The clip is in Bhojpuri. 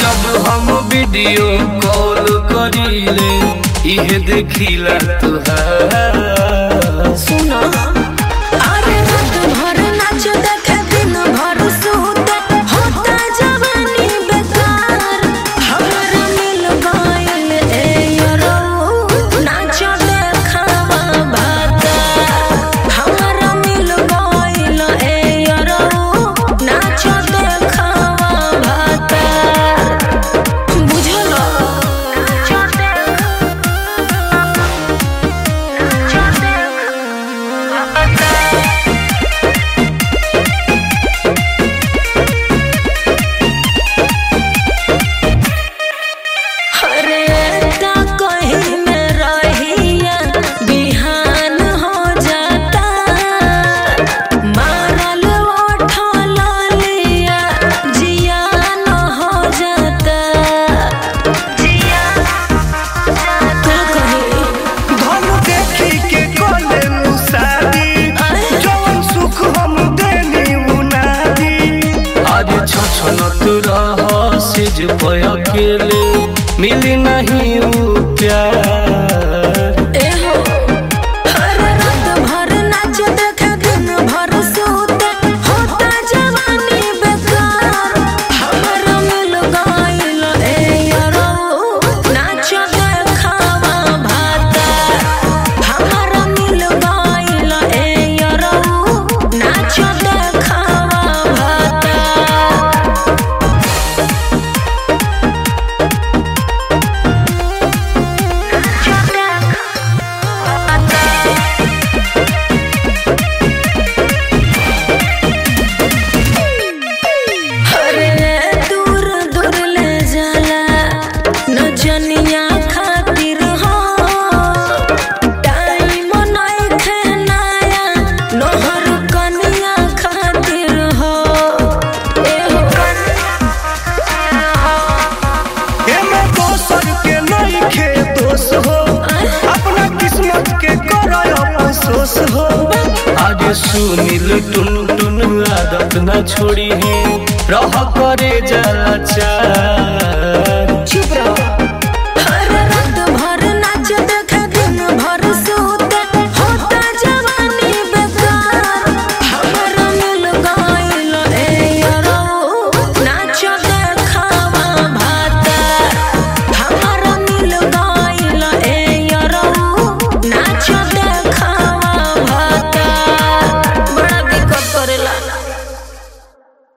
जब हम वीडियो कॉल करीले इहे देखिला तुहार सुनो अरे रात भर नाच देखे दिन भर सोते होता जवानी बेकार हमरा मिल गइल ए यारो नाच देखावा भाता हमरा मिल गइल ए यारो नाच देखावा भाता बुझलो अकेले मिली नहीं वो प्यार एहो हर रात भर नाच देखे दिन भर सोते होता जवानी बेकार हमरा मिल गइल ए यारो नाच देखावा भाता हमरा मिल गइल ए यारो नाच देखावा भाता जनिया खातिर हो टाइम नइखे नया नहर कनिया खातिर हो एहो एमे दोसर के नइखे दोष हो अपना किस्मत के करो अफसोस हो आज सुनील टुन टुन आदत न छोड़ी है रह करे जरा चार चुप रहो